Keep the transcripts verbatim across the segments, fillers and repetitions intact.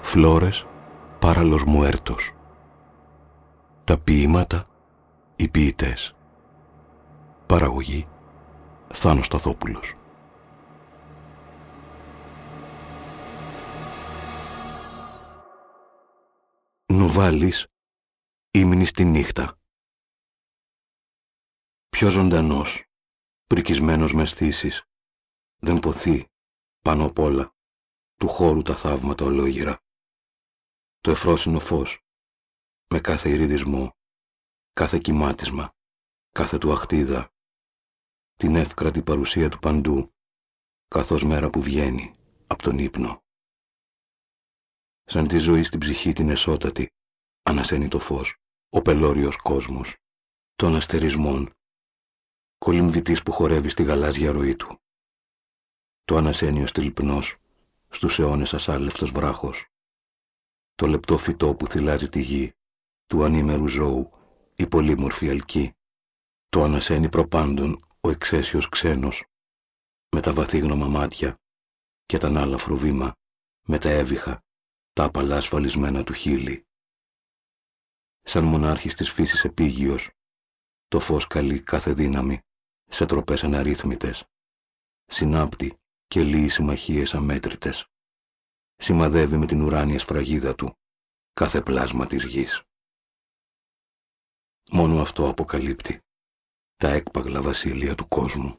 Φλόρες para los muertos. Τα ποίηματα, οι ποιητές. Παραγωγή Θάνος Σταθόπουλος. Νουβάλης, ύμνη στη νύχτα. Πιο ζωντανός, πρικισμένος με αισθήσεις, δεν ποθεί πάνω απ' όλα του χώρου τα θαύματα ολόγυρα. Το εφρόσινο φως, με κάθε ηριδισμό, κάθε κυμάτισμα, κάθε του αχτίδα, την εύκρατη παρουσία του παντού, καθώς μέρα που βγαίνει από τον ύπνο. Σαν τη ζωή στην ψυχή την εσώτατη, ανασένει το φως, ο πελώριος κόσμος, των αστερισμών, κολυμβητής που χορεύει στη γαλάζια ροή του. Το ανασένει ως τυλπνός, στους αιώνες ασάλευτος βράχος, το λεπτό φυτό που θυλάζει τη γη, του ανήμερου ζώου, η πολύμορφη αλκή, το ανασένει προπάντων ο εξαίσιος ξένος, με τα βαθύγνομα μάτια και τα ανάλαφρο βήμα, με τα έβυχα, τα απαλά ασφαλισμένα του χείλη. Σαν μονάρχης της φύσης επίγειος, το φως καλεί κάθε δύναμη σε τροπές αναρρύθμιτες, συνάπτει και λύει συμμαχίες αμέτρητες, σημαδεύει με την ουράνια σφραγίδα του κάθε πλάσμα της γης. Μόνο αυτό αποκαλύπτει τα έκπαγλα βασίλεια του κόσμου.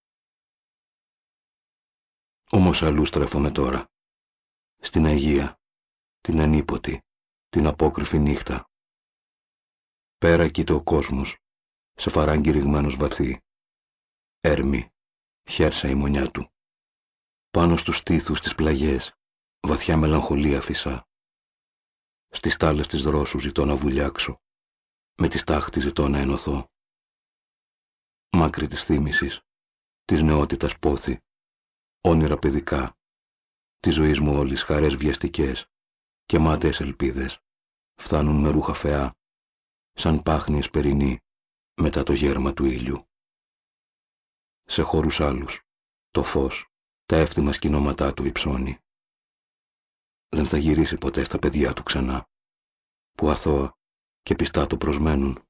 Όμως αλλού στρέφομαι τώρα, στην Αγία, την ανίποτη, την απόκρυφη νύχτα. Πέρα κοίται ο κόσμος, σε φαράγγι ρηγμένος βαθύ, έρμη, χέρσα η μονιά του. Πάνω στους στήθους τις πλαγιές, βαθιά μελαγχολία φυσά. Στις τάλες της δρόσου ζητώ να βουλιάξω, με τη στάχτη ζητώ να ενωθώ. Μάκρη της θύμησης, της νεότητας πόθη, όνειρα παιδικά, της ζωής μου όλης χαρές βιαστικές και μάταιες ελπίδες, φθάνουν με ρούχα φεά, σαν πάχνη εσπερινή μετά το γέρμα του ήλιου. Σε χώρους άλλους, το φως, τα εύθυμα σκηνώματά του υψώνει. Δεν θα γυρίσει ποτέ στα παιδιά του ξανά, που αθώα και πιστά το προσμένουν.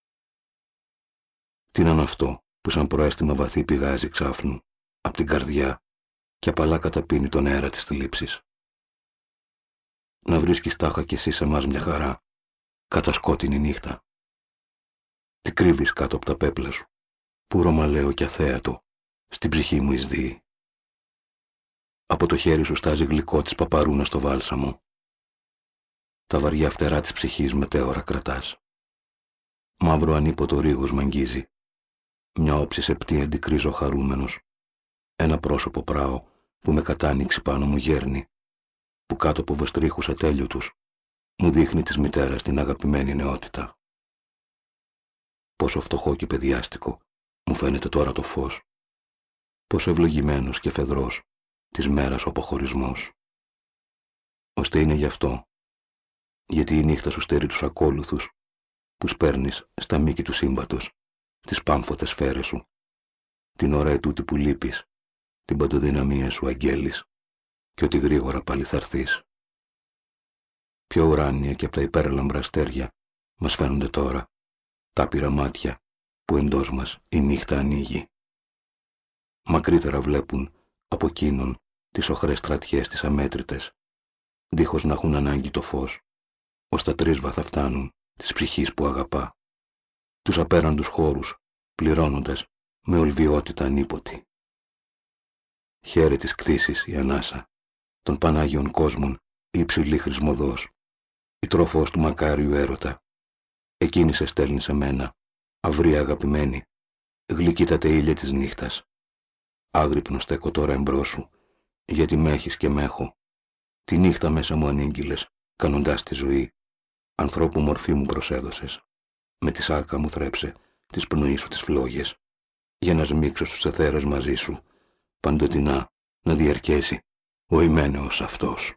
Τι να είναι αυτό που σαν προαίσθημα βαθύ πηγάζει ξάφνου, απ' την καρδιά και απαλά καταπίνει τον αέρα της θλίψης. Να βρίσκεις τάχα κι εσύ σε μας μια χαρά, κατά σκότεινη νύχτα. Τι κρύβεις κάτω από τα πέπλα σου, που ρωμαλαίο κι αθέατο, στην ψυχή μου εισδύει. Από το χέρι σου στάζει γλυκό της παπαρούνα στο βάλσαμο. Τα βαριά φτερά της ψυχής μετέωρα κρατάς. Μαύρο ανίποτο ρίγος μ' αγγίζει. Μια όψη σεπτή αντικρίζω χαρούμενος. Ένα πρόσωπο πράω που με κατάνοιξη πάνω μου γέρνει, που κάτω από βοστρίχους ατέλειωτους μου δείχνει της μητέρας την αγαπημένη νεότητα. Πόσο φτωχό και παιδιάστικο μου φαίνεται τώρα το φως. Πόσο ευλογημένος και φεδρός της μέρας ο αποχωρισμός. Ώστε είναι γι' αυτό, γιατί η νύχτα σου στερεί τους ακόλουθους που σπέρνεις στα μήκη του σύμπαντος, τις πάμφωτες σφαίρες σου, την ώρα ετούτη που λείπεις, την παντοδυναμία σου αγγέλεις και ότι γρήγορα πάλι θα έρθεις. Πιο ουράνια και από τα υπέρλαμπρα αστέρια μας φαίνονται τώρα τα άπειρα μάτια που εντός μας η νύχτα ανοίγει. Μακρύτερα βλέπουν από εκείνον τις οχρές στρατιές τις αμέτρητες, δίχως να έχουν ανάγκη το φως, ως τα τρίσβα θα φτάνουν της ψυχής που αγαπά, τους απέραντους χώρους πληρώνοντας με ολβιότητα ανίποτη. Χαίρε της κτήσης η ανάσα, των Πανάγιων κόσμων η υψηλή χρησμοδός, η τροφός του μακάριου έρωτα. Εκείνη σε στέλνει σε μένα, αυρία αγαπημένη, γλυκή τα ήλια της νύχτας. Άγρυπνο στέκω τώρα εμπρός σου, γιατί μ' έχεις και μ' έχω. Τη νύχτα μέσα μου ανήγγειλες, κάνοντάς τη ζωή. Ανθρώπου μορφή μου προσέδωσες. Με τη σάρκα μου θρέψε, της πνοής σου τις φλόγες, για να σμίξω στους αιθέρες μαζί σου, παντοτινά να διαρκέσει οημένεος αυτός.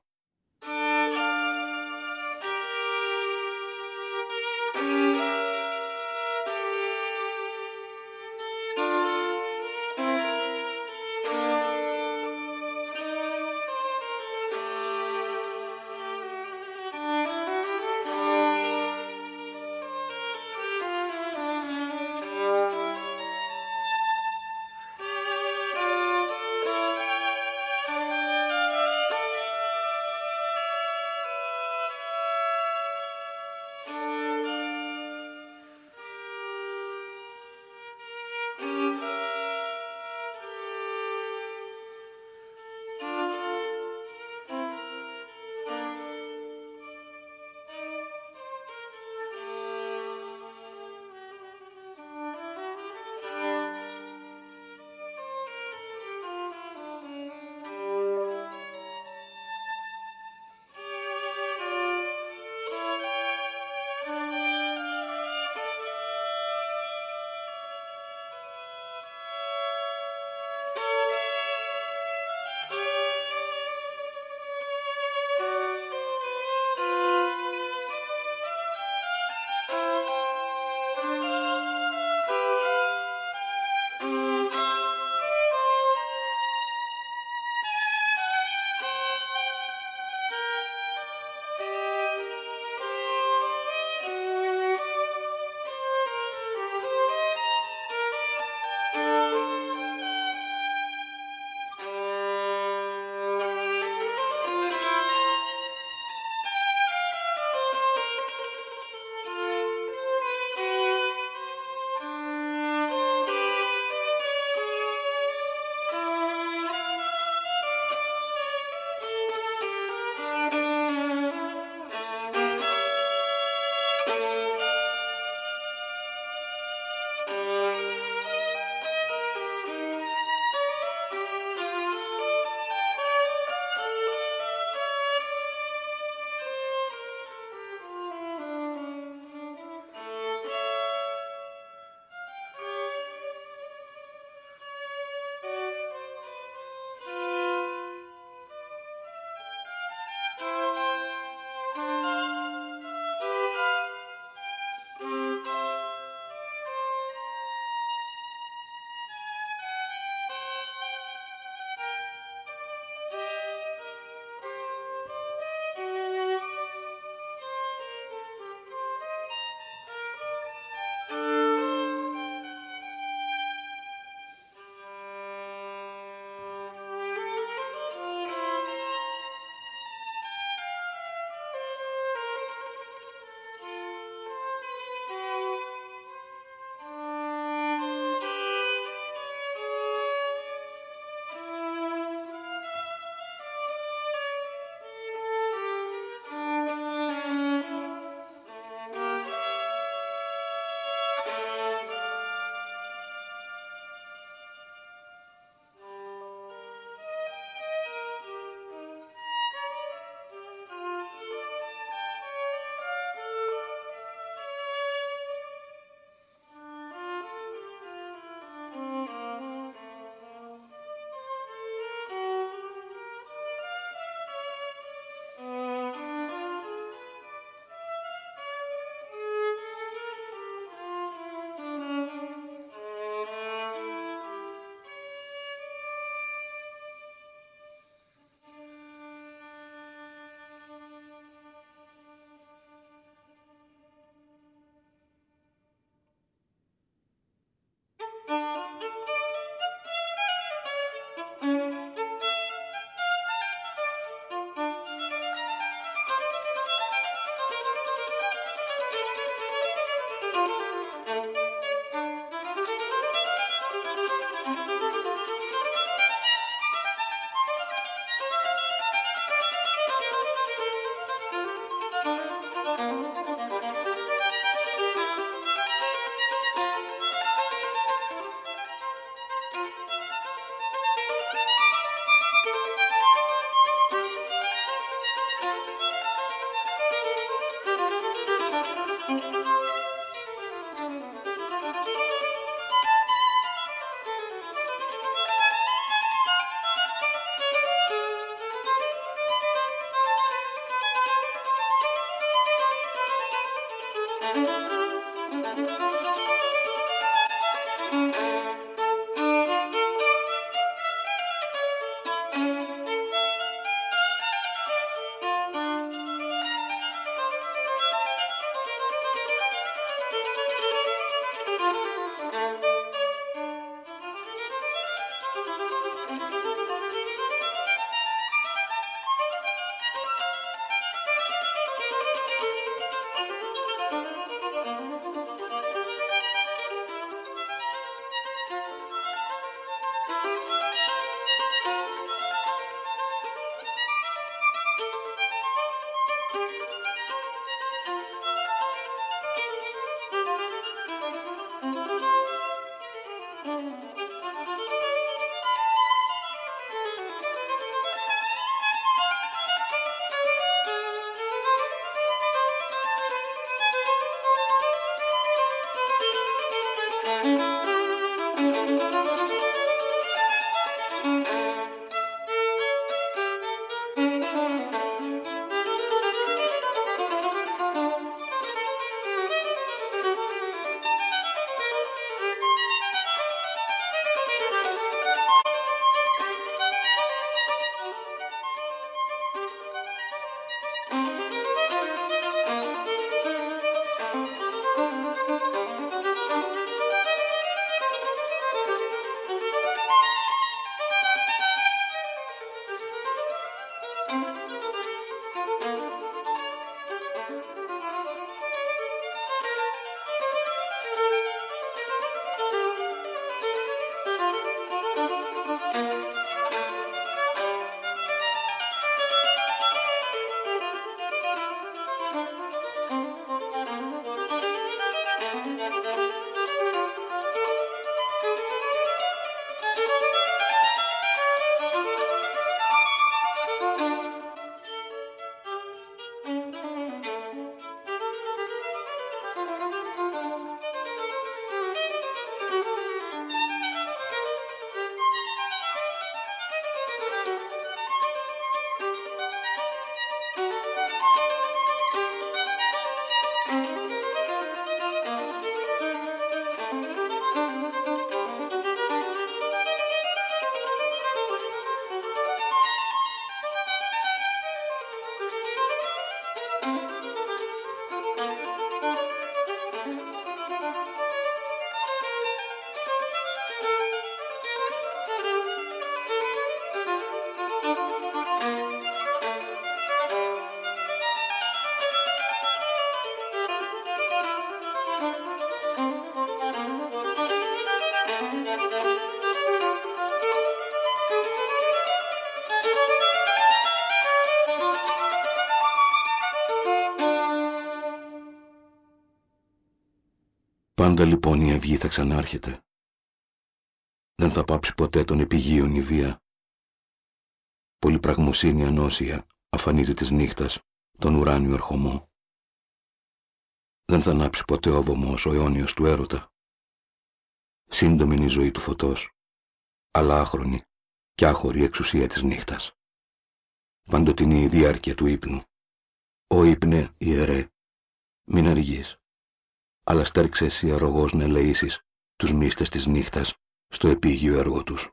Πάντα λοιπόν η αυγή θα ξανάρχεται. Δεν θα πάψει ποτέ τον επιγείων η βία. Πολυπραγμοσύνη ανώσια αφανίζει της νύχτας τον ουράνιο ερχομό. Δεν θα ανάψει ποτέ ο βωμός ο αιώνιος του έρωτα. Σύντομη είναι η ζωή του φωτός, αλλά άχρονη κι άχωρη εξουσία της νύχτας. Παντοτινή η διάρκεια του ύπνου. Ω ύπνε ιερέ, μην αργείς, αλλά στέρξε εσύ αρρωγός να ελεήσεις τους μύστες της νύχτας στο επίγειο έργο τους.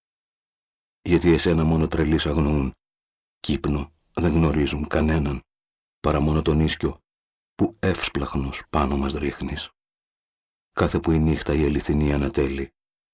Γιατί εσένα μόνο τρελείς αγνοούν, κι ύπνο δεν γνωρίζουν κανέναν, παρά μόνο τον ίσκιο που εύσπλαχνος πάνω μας ρίχνεις. Κάθε που η νύχτα η αληθινή ανατέλει,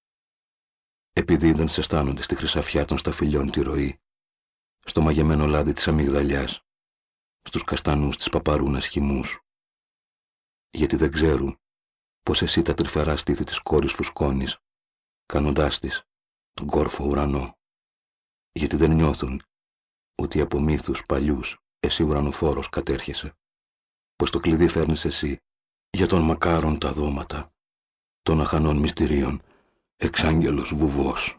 επειδή δεν σε αισθάνονται στη χρυσαφιά των σταφυλιών τη ροή, στο μαγεμένο λάδι της αμυγδαλιάς, στους καστανούς της παπαρούνας χυμούς. Γιατί δεν ξέρουν πως εσύ τα τρυφερά στήθη της κόρης φουσκώνεις, κάνοντάς της τον κόρφο ουρανό. Γιατί δεν νιώθουν ότι από μύθους παλιούς εσύ ουρανοφόρος κατέρχεσαι, πως το κλειδί φέρνεις εσύ για τον μακάρον τα δώματα των αχανών μυστηρίων, εξάγγελος βουβός.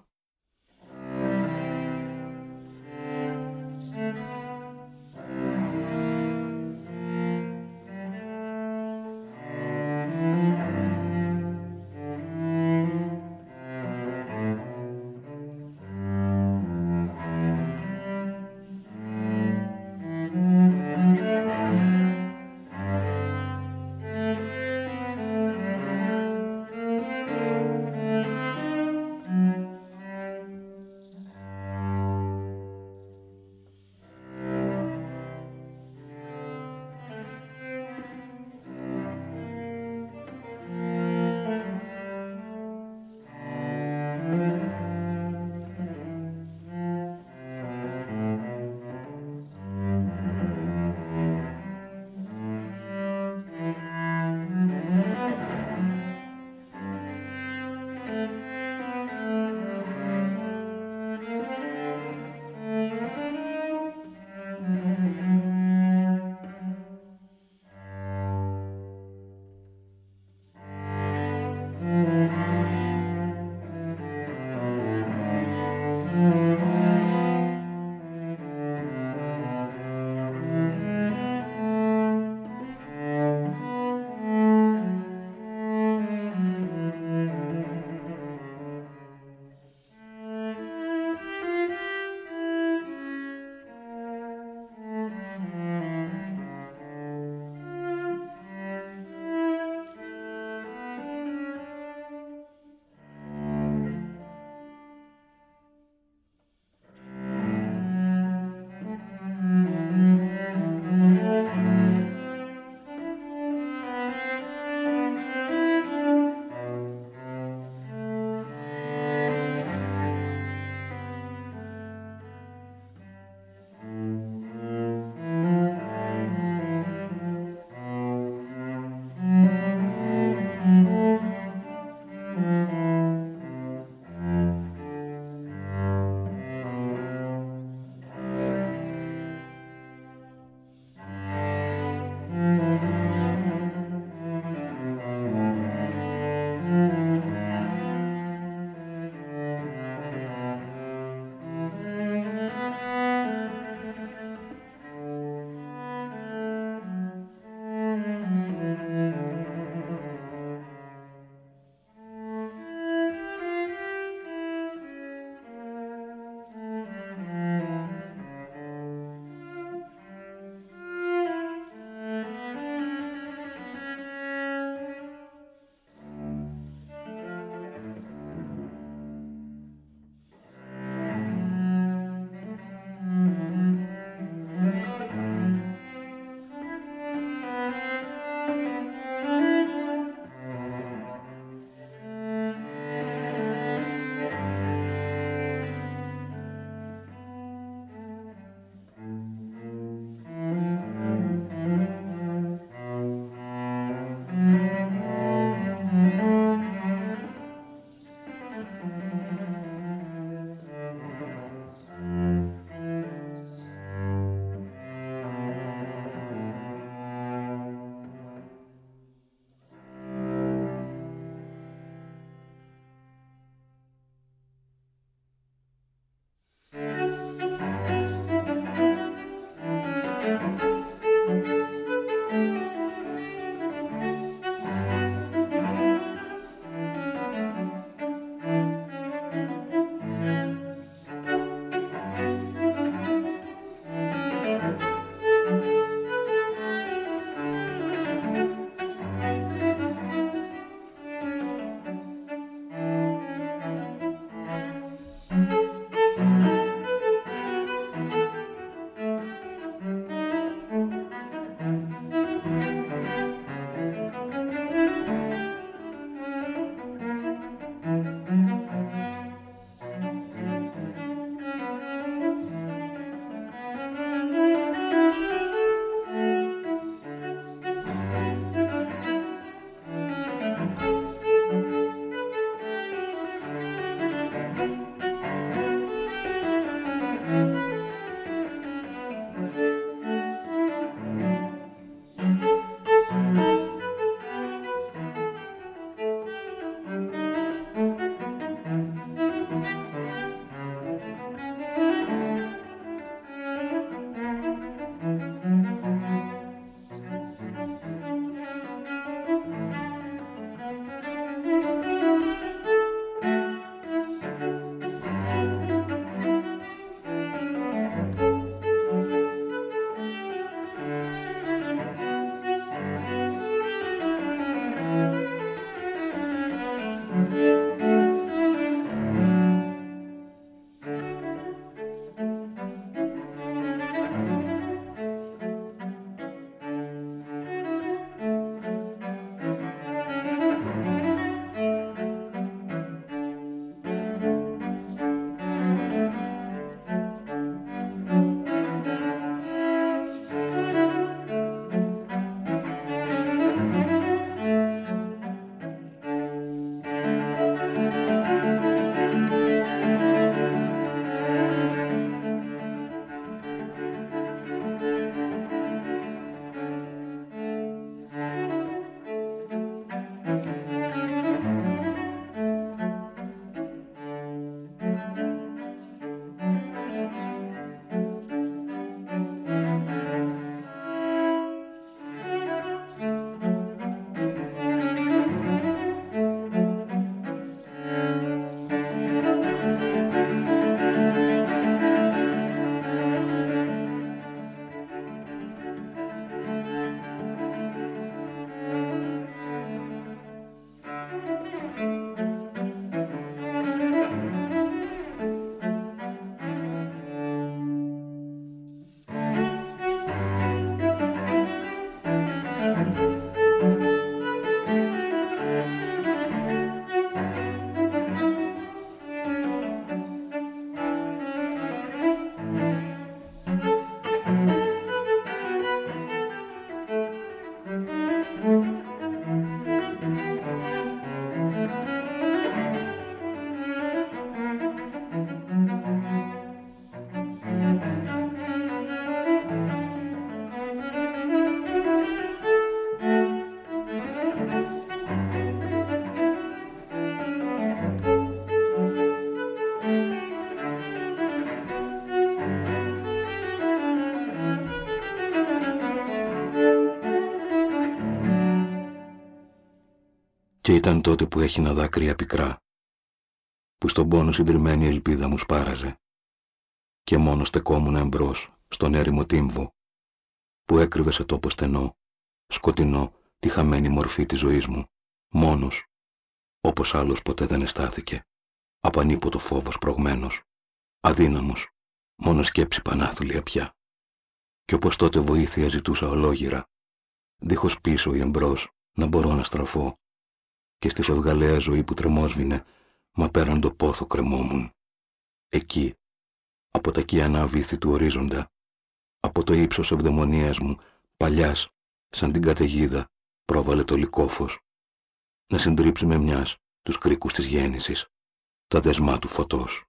Και ήταν τότε που έχινα δάκρυα πικρά, που στον πόνο συντριμμένη ελπίδα μου σπάραζε, και μόνο στεκόμουν εμπρός στον έρημο τύμβο, που έκρυβε σε τόπο στενό, σκοτεινό, τη χαμένη μορφή της ζωής μου, μόνος, όπως άλλος ποτέ δεν αισθάθηκε, απανίποτο φόβος προγμένος, αδύναμος, μόνο σκέψη πανάθλια πια. Κι όπως τότε βοήθεια ζητούσα ολόγυρα, δίχως πίσω ή εμπρός να μπορώ να στραφώ, και στη φευγαλαία ζωή που τρεμόσβηνε, μα πέραν το πόθο κρεμόμουν. Εκεί, από τα κιανά βύθη του ορίζοντα, από το ύψος ευδαιμονίας μου, παλιάς, σαν την καταιγίδα, πρόβαλε το λυκόφως, να συντρίψει με μιας τους κρίκους της γέννησης, τα δεσμά του φωτός.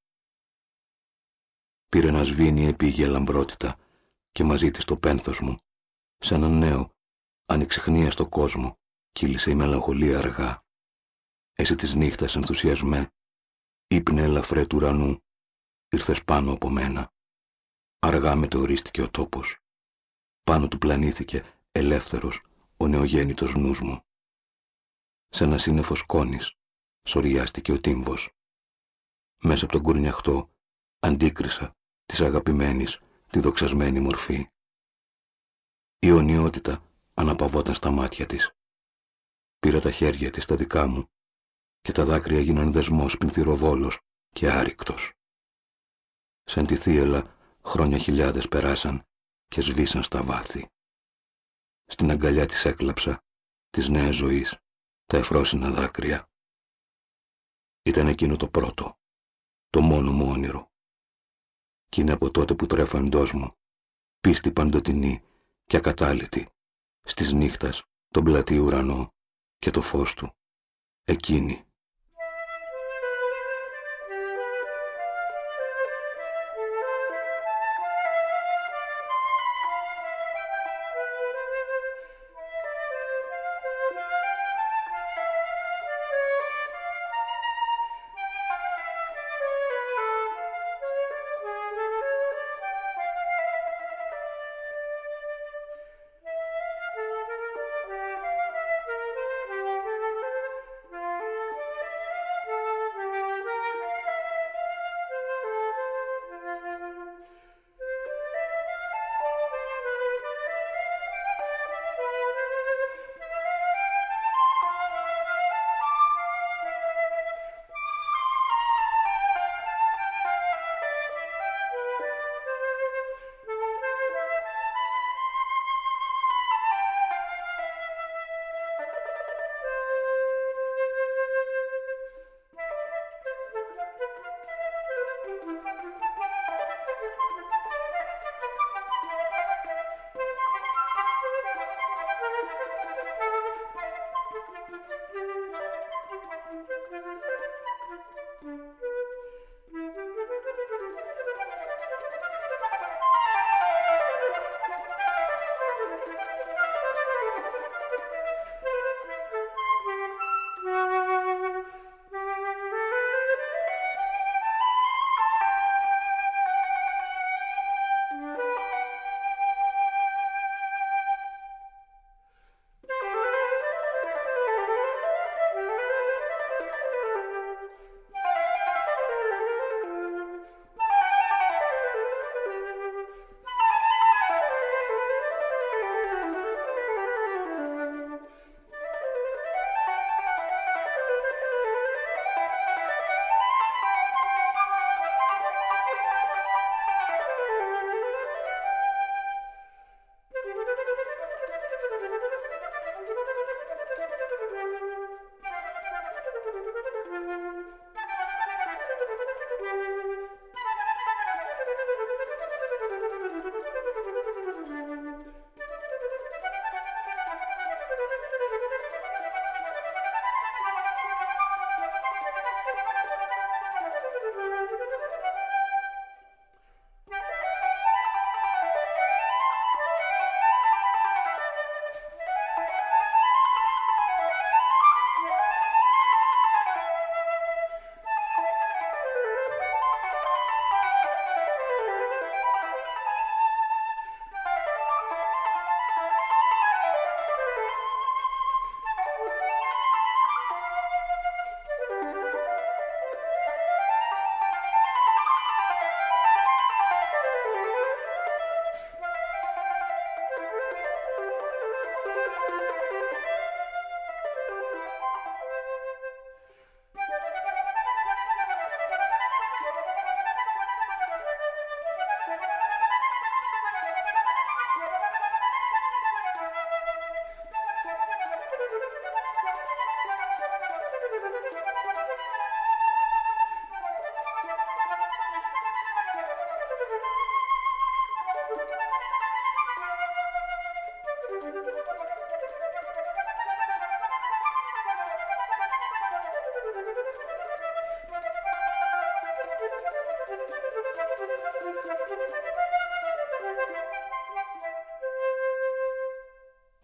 Πήρε να σβήνει επίγεια λαμπρότητα και μαζί της το πένθος μου, σε έναν νέο, ανεξιχνία στο κόσμο, κύλησε η μελαγχολία αργά. Εσύ της νύχτας ενθουσιασμέ, ύπνε ελαφρέ του ουρανού, ήρθες πάνω από μένα. Αργά μετεωρίστηκε ο τόπος. Πάνω του πλανήθηκε, ελεύθερος, ο νεογέννητος νους μου. Σ' ένα σύννεφο σκόνης, σωριάστηκε ο τύμβος. Μέσα από τον κουρνιαχτό, αντίκρισα της αγαπημένης, τη δοξασμένη μορφή. Η αιωνιότητα αναπαυόταν στα μάτια της. Πήρα τα χέρια της στα δικά μου και τα δάκρυα γίναν δεσμός πληθυροβόλος και άρρηκτος. Σαν τη θύελα, χρόνια χιλιάδες περάσαν και σβήσαν στα βάθη. Στην αγκαλιά της έκλαψα, της νέας ζωής, τα εφρόσινα δάκρυα. Ήταν εκείνο το πρώτο, το μόνο μου όνειρο. Κι είναι από τότε που τρέφω εντός μου, πίστη παντοτινή και ακατάλητη, στις νύχτας, τον πλατή ουρανό και το φως του. Εκείνη.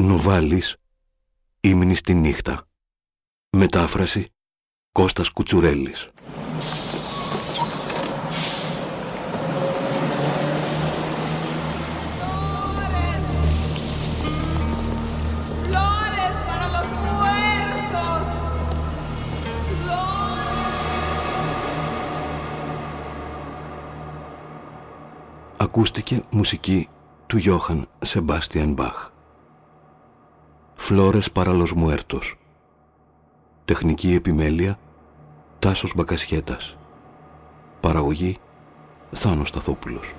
Νοβάλης, ύμνη στη νύχτα. Μετάφραση Κώστας Κουτσουρέλης. Ακούστηκε μουσική του Γιώχαν Σεμπάστιαν Μπαχ. Φλόρες para los muertos. Τεχνική επιμέλεια Τάσος Μπακασιέτας. Παραγωγή Θάνος Σταθόπουλος.